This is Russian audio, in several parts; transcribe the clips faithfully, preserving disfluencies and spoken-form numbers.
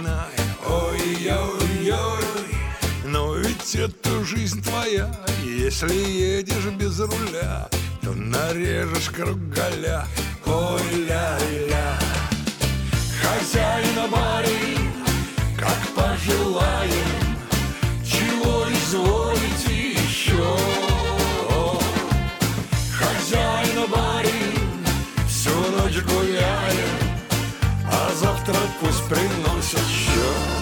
вспоминай. Ой-ой-ой, но ведь это жизнь твоя. Если едешь без руля, то нарежешь кругаля. Ой-ля-ля. Хозяина барин, как пожелаем, чего изволите еще? Хозяина барин, всю ночь гуляем, а завтра пусть приносят счет.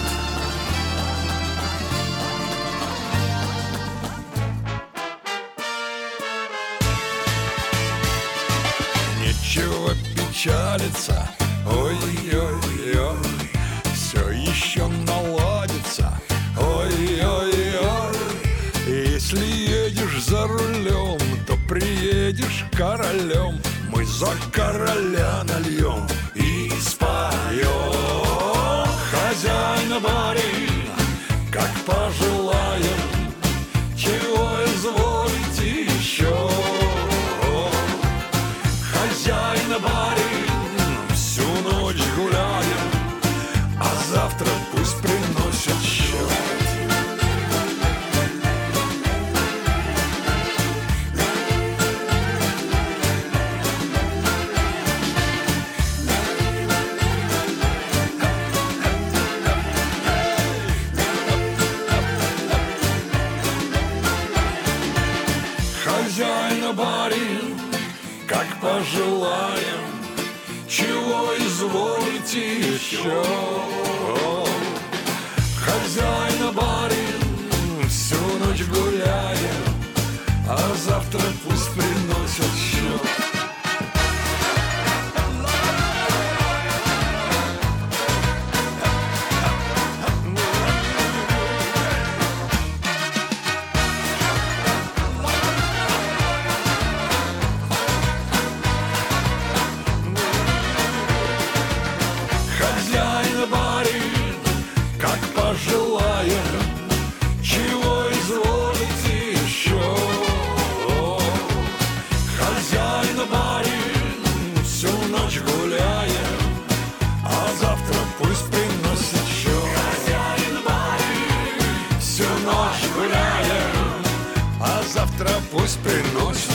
Нечего печалиться, ой-ой-ой, все еще наладится, ой-ой-ой. Если едешь за рулем, то приедешь королем. Мы за короля нальем и споем. Хозяина барин, как пожелаем, чего изволите еще? Хозяина барин, всю ночь гуляем, а завтра пусть приносят счет. Хозяина барин, как пожелаем, чего изволите еще? Хозяина барин, всю ночь гуляем, а завтра пусть приносят счет. Хозяина барин, как пожелаем, чего изволите еще? Хозяина барин, всю ночь гуляем, а завтра пусть приносит счет. Хозяина барин, всю ночь гуляем, а завтра пусть приносит